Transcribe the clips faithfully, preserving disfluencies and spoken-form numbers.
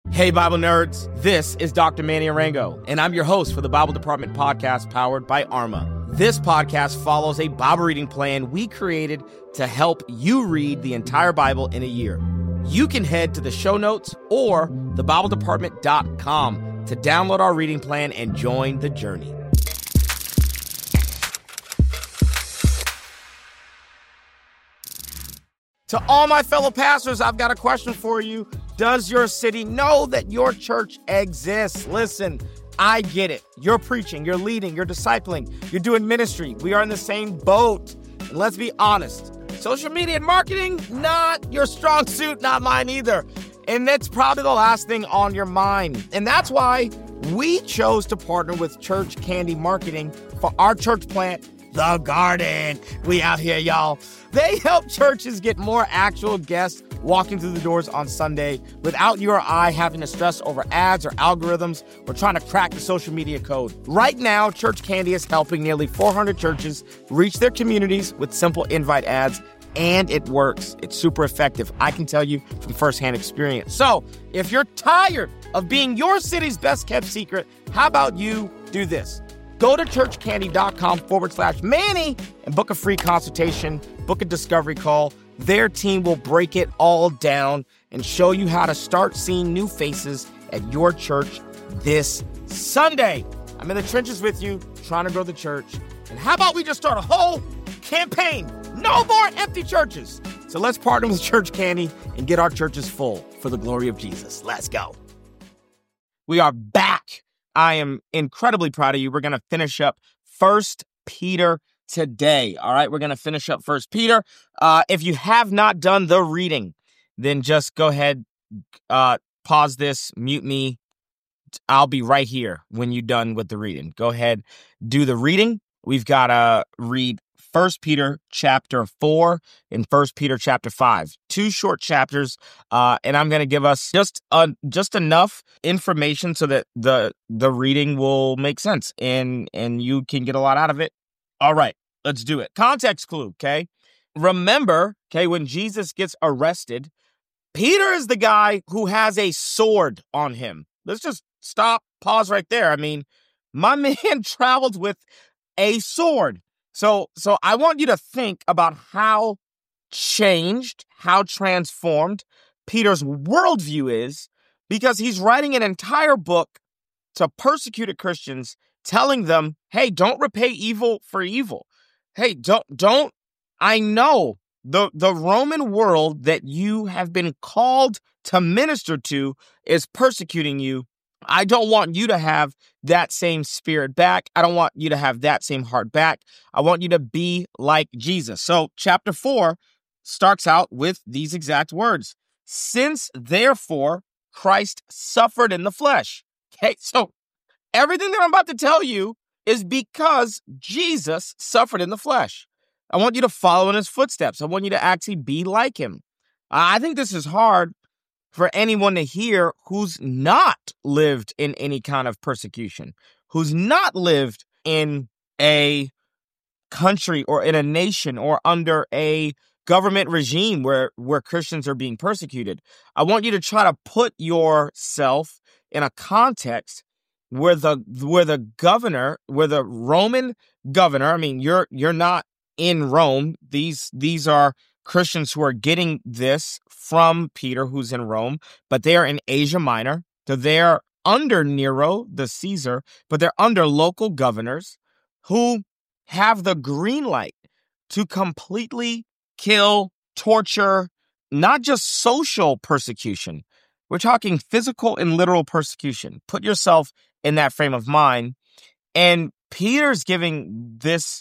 Hey, Bible nerds, this is Doctor Manny Arango, and I'm your host for the Bible Department podcast powered by Arma. This podcast follows a Bible reading plan we created to help you read the entire Bible in a year. You can head to the show notes or the bible department dot com to download our reading plan and join the journey. To all my fellow pastors, I've got a question for you. Does your city know that your church exists? Listen, I get it. You're preaching, you're leading, you're discipling, you're doing ministry. We are in the same boat. And let's be honest, social media and marketing, not your strong suit, not mine either. And that's probably the last thing on your mind. And that's why we chose to partner with Church Candy Marketing for our church plant, The Garden. We out here, y'all. They help churches get more actual guests walking through the doors on Sunday without you or I having to stress over ads or algorithms or trying to crack the social media code. Right now, Church Candy is helping nearly four hundred churches reach their communities with simple invite ads, and it works. It's super effective. I can tell you from firsthand experience. So if you're tired of being your city's best kept secret, how about you do this? Go to churchcandy.com forward slash Manny and book a free consultation, book a discovery call. Their team will break it all down and show you how to start seeing new faces at your church this Sunday. I'm in the trenches with you, trying to grow the church. And how about we just start a whole campaign? No more empty churches. So let's partner with Church Candy and get our churches full for the glory of Jesus. Let's go. We are back. I am incredibly proud of you. We're going to finish up First Peter today. All right, we're going to finish up First Peter. Uh, if you have not done the reading, then just go ahead, uh, pause this, mute me. I'll be right here when you're done with the reading. Go ahead, do the reading. We've got to read First Peter chapter four and First Peter chapter five, two short chapters, uh, and I'm going to give us just uh, just enough information so that the the reading will make sense and and you can get a lot out of it. All right, let's do it. Context clue, okay? Remember, okay, when Jesus gets arrested, Peter is the guy who has a sword on him. Let's just stop, pause right there. I mean, my man traveled with a sword. So, so I want you to think about how changed, how transformed Peter's worldview is, because he's writing an entire book to persecuted Christians, telling them, hey, don't repay evil for evil. Hey, don't, don't, I know the, the Roman world that you have been called to minister to is persecuting you. I don't want you to have that same spirit back. I don't want you to have that same heart back. I want you to be like Jesus. So chapter four starts out with these exact words. Since therefore Christ suffered in the flesh. Okay, so everything that I'm about to tell you is because Jesus suffered in the flesh. I want you to follow in his footsteps. I want you to actually be like him. I think this is hard for anyone to hear who's not lived in any kind of persecution, who's not lived in a country or in a nation or under a government regime where, where Christians are being persecuted. I want you to try to put yourself in a context where the where the governor, where the Roman governor, I mean, you're you're not in Rome. These these are Christians who are getting this from Peter, who's in Rome, but they are in Asia Minor. So they're under Nero, the Caesar, but they're under local governors who have the green light to completely kill, torture, not just social persecution. We're talking physical and literal persecution. Put yourself in that frame of mind. And Peter's giving this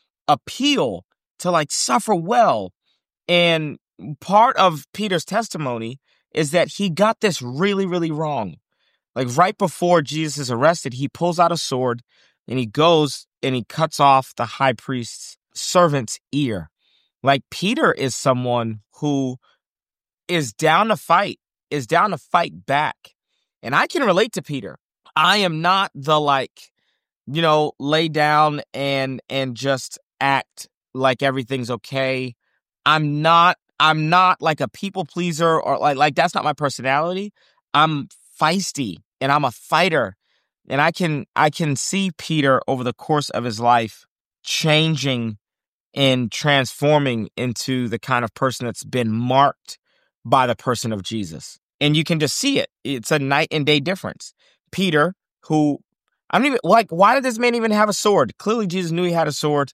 appeal to like suffer well. And part of Peter's testimony is that he got this really, really wrong. Like right before Jesus is arrested, he pulls out a sword and he goes and he cuts off the high priest's servant's ear. Like Peter is someone who is down to fight, is down to fight back. And I can relate to Peter. I am not the like, you know, lay down and and just act like everything's okay. I'm not I'm not like a people pleaser or like like that's not my personality. I'm feisty and I'm a fighter. And I can I can see Peter over the course of his life changing and transforming into the kind of person that's been marked by the person of Jesus. And you can just see it. It's a night and day difference. Peter, who, I don't even, like, why did this man even have a sword? Clearly Jesus knew he had a sword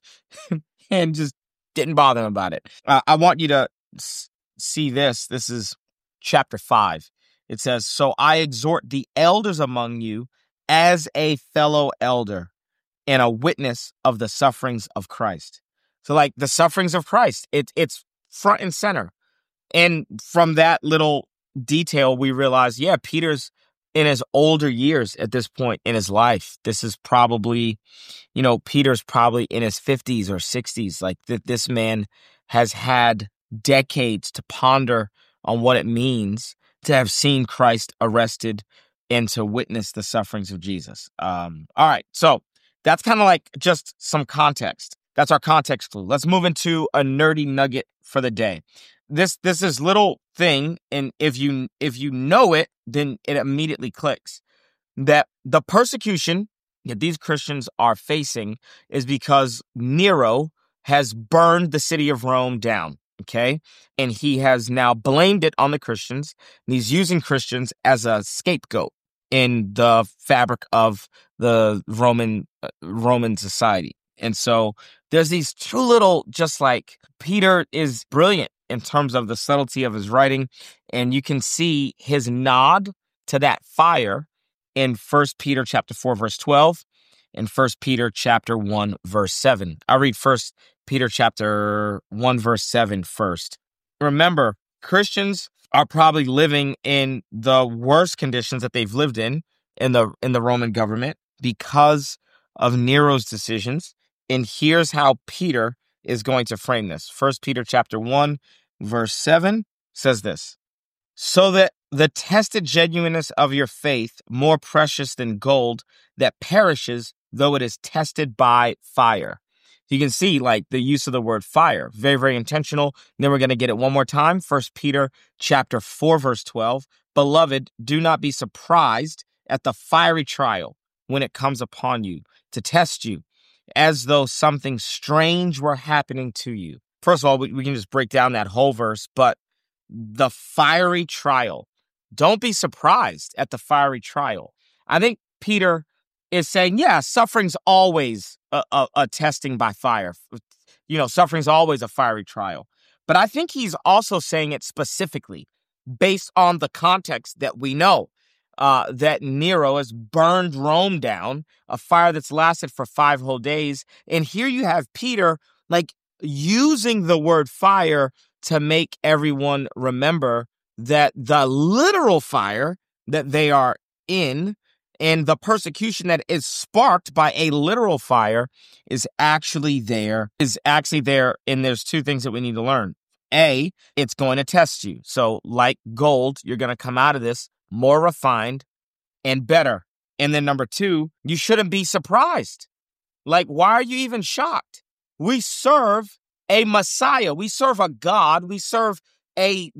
and just didn't bother him about it. Uh, I want you to s- see this. This is chapter five. It says, "So I exhort the elders among you as a fellow elder and a witness of the sufferings of Christ." So like the sufferings of Christ, it, it's front and center. And from that little detail, we realize, yeah, Peter's in his older years at this point in his life. This is probably, you know, Peter's probably in his fifties or sixties. Like that, this man has had decades to ponder on what it means to have seen Christ arrested and to witness the sufferings of Jesus. Um, all right, so that's kind of like just some context. That's our context clue. Let's move into a nerdy nugget for the day. This this is little thing, and if you if you know it, then it immediately clicks. That the persecution that these Christians are facing is because Nero has burned the city of Rome down, okay? And he has now blamed it on the Christians, and he's using Christians as a scapegoat in the fabric of the Roman uh, Roman society. And so there's these two little, just like Peter is brilliant in terms of the subtlety of his writing, and you can see his nod to that fire in First Peter chapter four, verse twelve, and First Peter chapter one, verse seven. I'll read First Peter chapter one, verse seven first. Remember, Christians are probably living in the worst conditions that they've lived in in the in the Roman government because of Nero's decisions. And here's how Peter is going to frame this. First Peter chapter one, verse seven says this: "So that the tested genuineness of your faith, more precious than gold that perishes, though it is tested by fire." You can see like the use of the word fire, very, very intentional. And then we're going to get it one more time. First Peter chapter four, verse twelve. "Beloved, do not be surprised at the fiery trial when it comes upon you to test you, as though something strange were happening to you." First of all, we, we can just break down that whole verse, but the fiery trial. Don't be surprised at the fiery trial. I think Peter is saying, yeah, suffering's always a, a, a testing by fire. You know, suffering's always a fiery trial. But I think he's also saying it specifically based on the context that we know, uh, that Nero has burned Rome down, a fire that's lasted for five whole days. And here you have Peter, like, using the word fire to make everyone remember that the literal fire that they are in and the persecution that is sparked by a literal fire is actually there, is actually there. And there's two things that we need to learn. A, it's going to test you. So like gold, you're going to come out of this more refined and better. And then number two, you shouldn't be surprised. Like, why are you even shocked? We serve a Messiah. We serve a God. We serve a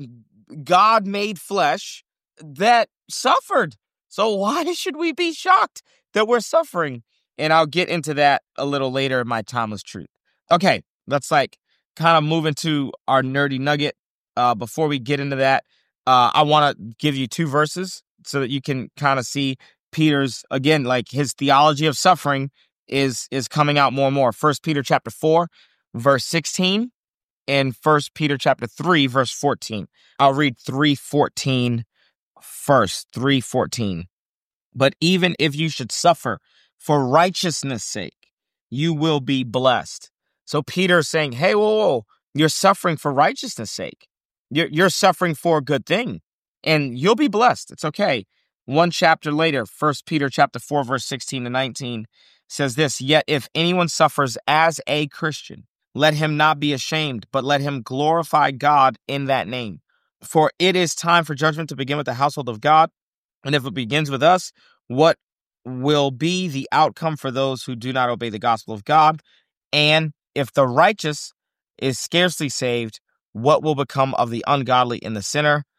God made flesh that suffered. So why should we be shocked that we're suffering? And I'll get into that a little later in my timeless truth. Okay, let's like kind of move into our nerdy nugget. Uh, before we get into that, uh, I want to give you two verses so that you can kind of see Peter's, again, like his theology of suffering is is coming out more and more. First Peter chapter four, verse sixteen, and First Peter chapter three, verse fourteen. I'll read three fourteen first. three fourteen. "But even if you should suffer for righteousness' sake, you will be blessed." So Peter is saying, hey, whoa, whoa, you're suffering for righteousness' sake. You're, you're suffering for a good thing, and you'll be blessed. It's okay. One chapter later, First Peter chapter four, verse sixteen to nineteen says this: "Yet if anyone suffers as a Christian, let him not be ashamed, but let him glorify God in that name. For it is time for judgment to begin with the household of God. And if it begins with us, what will be the outcome for those who do not obey the gospel of God? And if the righteous is scarcely saved, what will become of the ungodly and the sinner?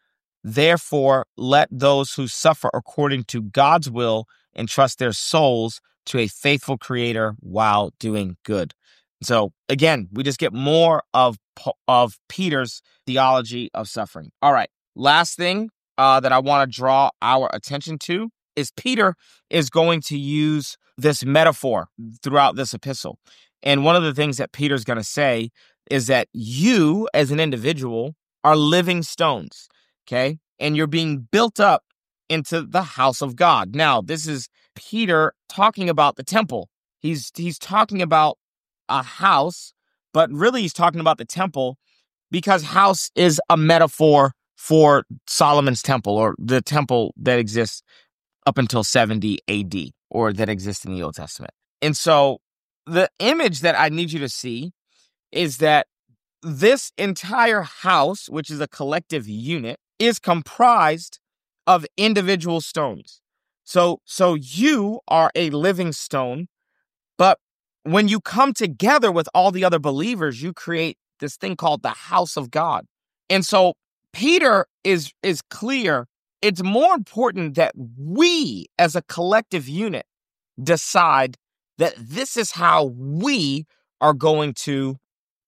Therefore, let those who suffer according to God's will entrust their souls to a faithful creator while doing good. So again, we just get more of, of Peter's theology of suffering. All right. Last thing uh, that I want to draw our attention to is Peter is going to use this metaphor throughout this epistle. And one of the things that Peter's going to say is that you as an individual are living stones, okay? And you're being built up into the house of God. Now, this is Peter talking about the temple. He's he's talking about a house, but really he's talking about the temple because house is a metaphor for Solomon's temple, or the temple that exists up until seventy A D, or that exists in the Old Testament. And so the image that I need you to see is that this entire house, which is a collective unit, is comprised of individual stones. So, so you are a living stone, but when you come together with all the other believers, you create this thing called the house of God. And so Peter is, is clear. It's more important that we as a collective unit decide that this is how we are going to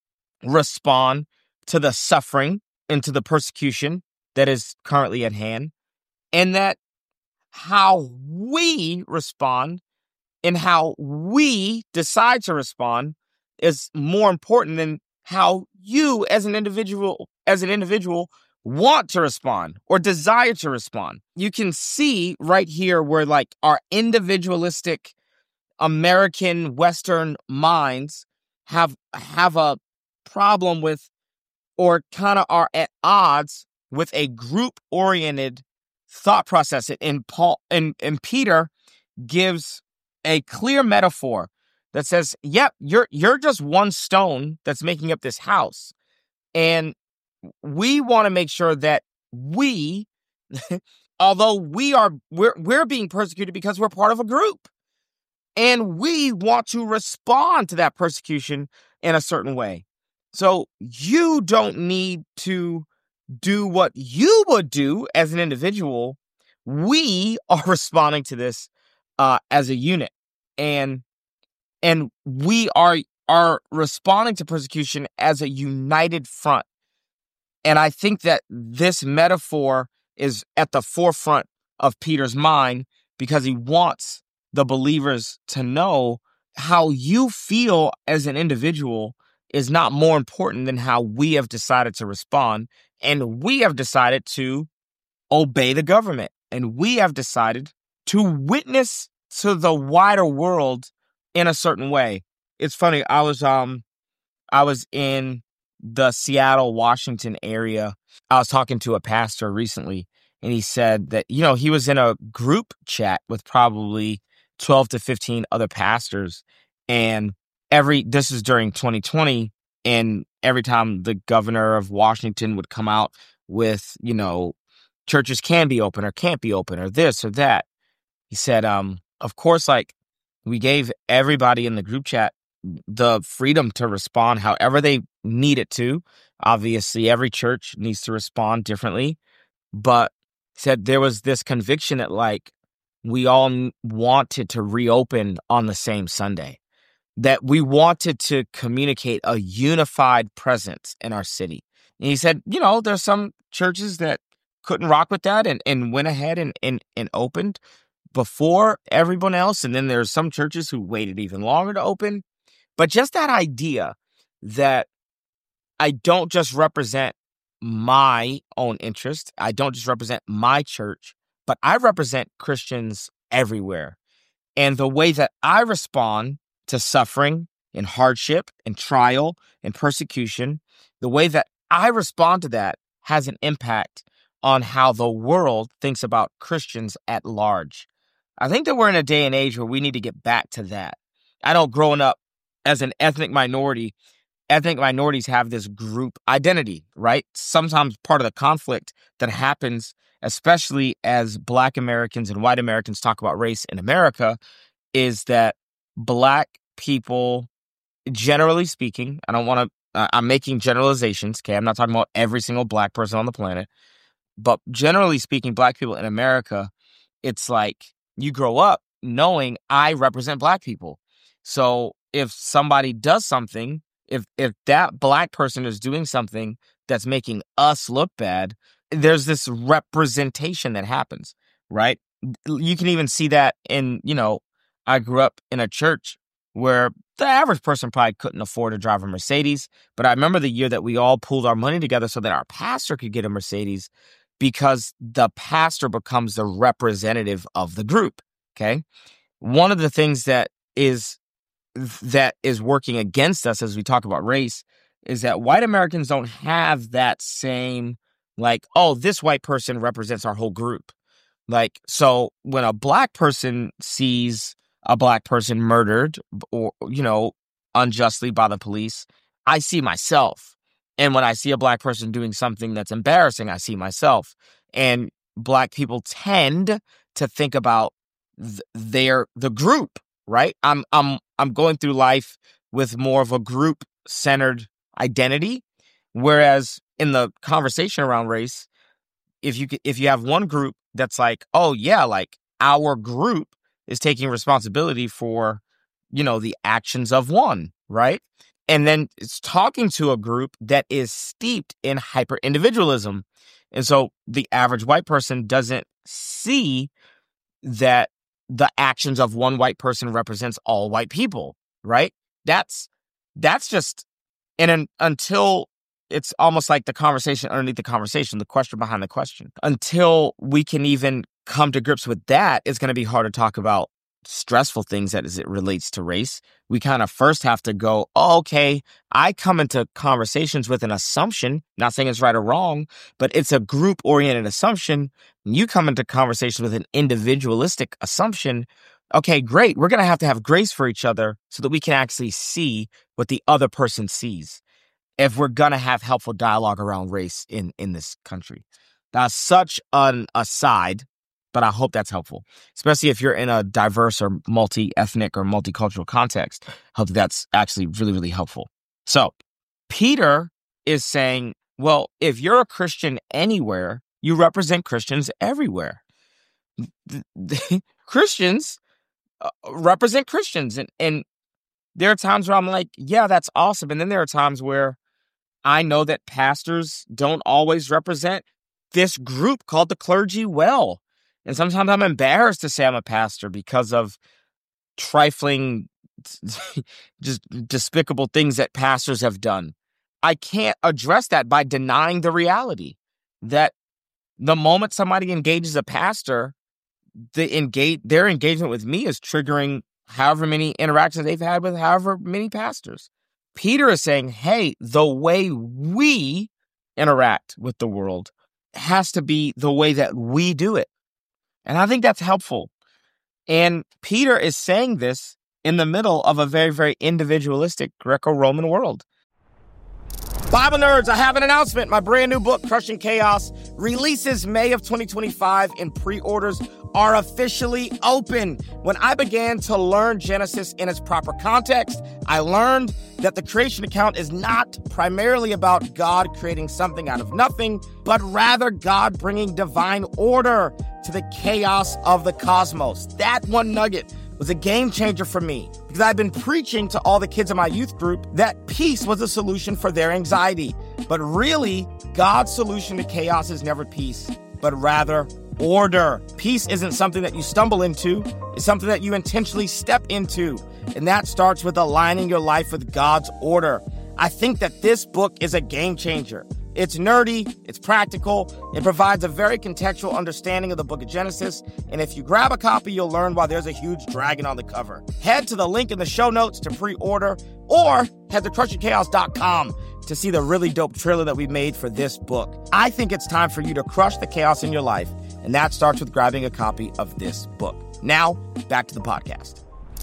respond to the suffering and to the persecution that is currently at hand, and that how we respond and how we decide to respond is more important than how you as an individual as an individual want to respond or desire to respond. You can see right here where like our individualistic American Western minds have have a problem with, or kind of are at odds with, a group-oriented thought process. And Paul and, and Peter gives a clear metaphor that says, yep, you're you're just one stone that's making up this house. And we want to make sure that we, although we are we're we're being persecuted because we're part of a group. And we want to respond to that persecution in a certain way. So you don't need to do what you would do as an individual. We are responding to this uh, as a unit. And and we are are responding to persecution as a united front. And I think that this metaphor is at the forefront of Peter's mind because he wants the believers to know how you feel as an individual is not more important than how we have decided to respond. And we have decided to obey the government. And we have decided to witness to the wider world in a certain way. It's funny. I was, um, I was in the Seattle, Washington area. I was talking to a pastor recently, and he said that, you know, he was in a group chat with probably twelve to fifteen other pastors. And every, this is during twenty twenty. And every time the governor of Washington would come out with, you know, churches can be open or can't be open or this or that, he said, um, of course, like we gave everybody in the group chat the freedom to respond however they need it to. Obviously, every church needs to respond differently. But he said there was this conviction that like, we all wanted to reopen on the same Sunday, that we wanted to communicate a unified presence in our city. And he said, you know, there's some churches that couldn't rock with that and, and went ahead and, and, and opened before everyone else. And then there's some churches who waited even longer to open. But just that idea that I don't just represent my own interest, I don't just represent my church, but I represent Christians everywhere. And the way that I respond to suffering and hardship and trial and persecution, the way that I respond to that has an impact on how the world thinks about Christians at large. I think that we're in a day and age where we need to get back to that. I know growing up as an ethnic minority, ethnic minorities have this group identity, right? Sometimes part of the conflict that happens, especially as Black Americans and white Americans talk about race in America, is that Black people, generally speaking, I don't want to, uh, I'm making generalizations, okay? I'm not talking about every single Black person on the planet, But generally speaking, Black people in America, it's like you grow up knowing I represent Black people. So if somebody does something, if if that Black person is doing something that's making us look bad, there's this representation that happens, right? You can even see that in, you know, I grew up in a church where the average person probably couldn't afford to drive a Mercedes. But I remember the year that we all pooled our money together so that our pastor could get a Mercedes, because the pastor becomes the representative of the group. Okay. One of the things that is that is working against us as we talk about race is that white Americans don't have that same, like, oh, this white person represents our whole group. Like, so when a Black person sees a Black person murdered or, you know, unjustly by the police, I see myself. And when I see a Black person doing something that's embarrassing, I see myself. And Black people tend to think about th- their the group, right? I'm I'm I'm going through life with more of a group-centered identity, whereas in the conversation around race, if you if you have one group that's like, oh yeah, like our group is taking responsibility for, you know, the actions of one, right? And then it's talking to a group that is steeped in hyper individualism. And so the average white person doesn't see that the actions of one white person represents all white people, right? That's that's just, and un, until it's almost like the conversation underneath the conversation, the question behind the question. Until we can even come to grips with that, it's going to be hard to talk about stressful things that as it relates to race. We kind of first have to go, oh, okay, I come into conversations with an assumption, not saying it's right or wrong, but it's a group-oriented assumption. You come into conversations with an individualistic assumption. Okay, great. We're going to have to have grace for each other so that we can actually see what the other person sees, if we're going to have helpful dialogue around race in, in this country. That's such an aside, but I hope that's helpful, especially if you're in a diverse or multi-ethnic or multicultural context. I hope that's actually really, really helpful. So Peter is saying, well, if you're a Christian anywhere, you represent Christians everywhere. Christians uh, represent Christians. And, and there are times where I'm like, yeah, that's awesome. And then there are times where I know that pastors don't always represent this group called the clergy well. And sometimes I'm embarrassed to say I'm a pastor because of trifling, just despicable things that pastors have done. I can't address that by denying the reality that the moment somebody engages a pastor, the engage their engagement with me is triggering however many interactions they've had with however many pastors. Peter is saying, hey, the way we interact with the world has to be the way that we do it. And I think that's helpful. And Peter is saying this in the middle of a very, very individualistic Greco-Roman world. Bible nerds, I have an announcement. My brand new book, Crushing Chaos, releases May of twenty twenty-five, and pre-orders are officially open. When I began to learn Genesis in its proper context, I learned that the creation account is not primarily about God creating something out of nothing, but rather God bringing divine order to the chaos of the cosmos. That one nugget was a game changer for me because I've been preaching to all the kids in my youth group that peace was a solution for their anxiety. But really, God's solution to chaos is never peace, but rather order. Peace isn't something that you stumble into. It's something that you intentionally step into. And that starts with aligning your life with God's order. I think that this book is a game changer. It's nerdy, it's practical, it provides a very contextual understanding of the book of Genesis, and if you grab a copy, you'll learn why there's a huge dragon on the cover. Head to the link in the show notes to pre-order, or head to crushing chaos dot com to see the really dope trailer that we made for this book. I think it's time for you to crush the chaos in your life, and that starts with grabbing a copy of this book. Now, back to the podcast.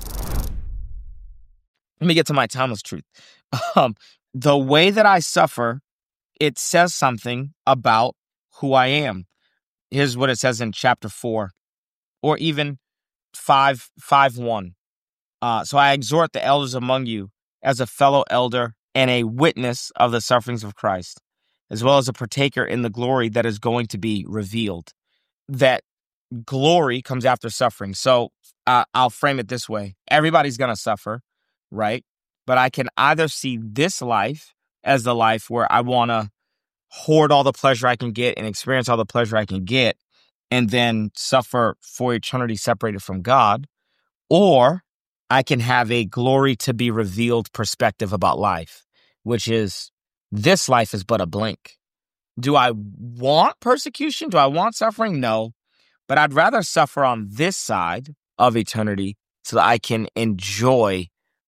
Let me get to my timeless truth. Um, the way that I suffer, it says something about who I am. Here's what it says in chapter four, or even five, five one. Uh, so I exhort the elders among you as a fellow elder and a witness of the sufferings of Christ, as well as a partaker in the glory that is going to be revealed. That glory comes after suffering. So uh, I'll frame it this way. Everybody's going to suffer, right? But I can either see this life as the life where I want to hoard all the pleasure I can get and experience all the pleasure I can get, and then suffer for eternity separated from God, or I can have a glory to be revealed perspective about life, which is this life is but a blink. Do I want persecution? Do I want suffering? No, but I'd rather suffer on this side of eternity so that I can enjoy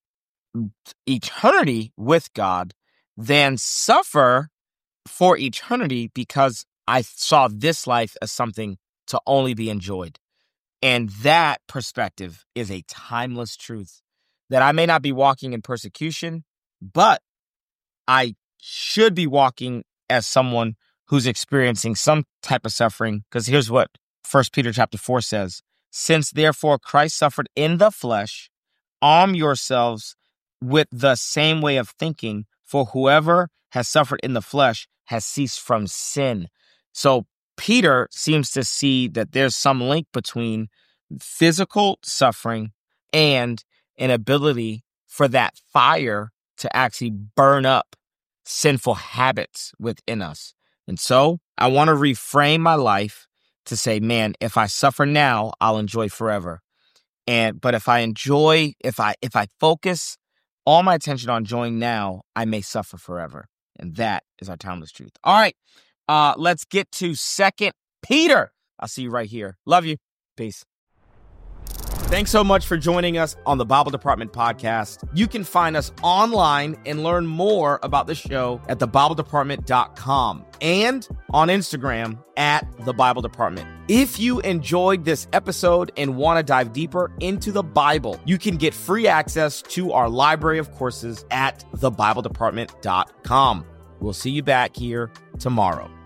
eternity with God than suffer for eternity because I saw this life as something to only be enjoyed. And that perspective is a timeless truth that I may not be walking in persecution, but I should be walking as someone who's experiencing some type of suffering. Because here's what First Peter chapter four says, since therefore Christ suffered in the flesh, arm yourselves with the same way of thinking, for whoever has suffered in the flesh has ceased from sin. So Peter seems to see that there's some link between physical suffering and an ability for that fire to actually burn up sinful habits within us. And so I want to reframe my life to say, man, if I suffer now, I'll enjoy forever. And but if I enjoy, if I if I focus all my attention on enjoying now, I may suffer forever. And that is our timeless truth. All right, uh, let's get to Second Peter. I'll see you right here. Love you. Peace. Thanks so much for joining us on the Bible Department podcast. You can find us online and learn more about the show at the bible department dot com and on Instagram at the Bible Department. If you enjoyed this episode and want to dive deeper into the Bible, you can get free access to our library of courses at the bible department dot com. We'll see you back here tomorrow.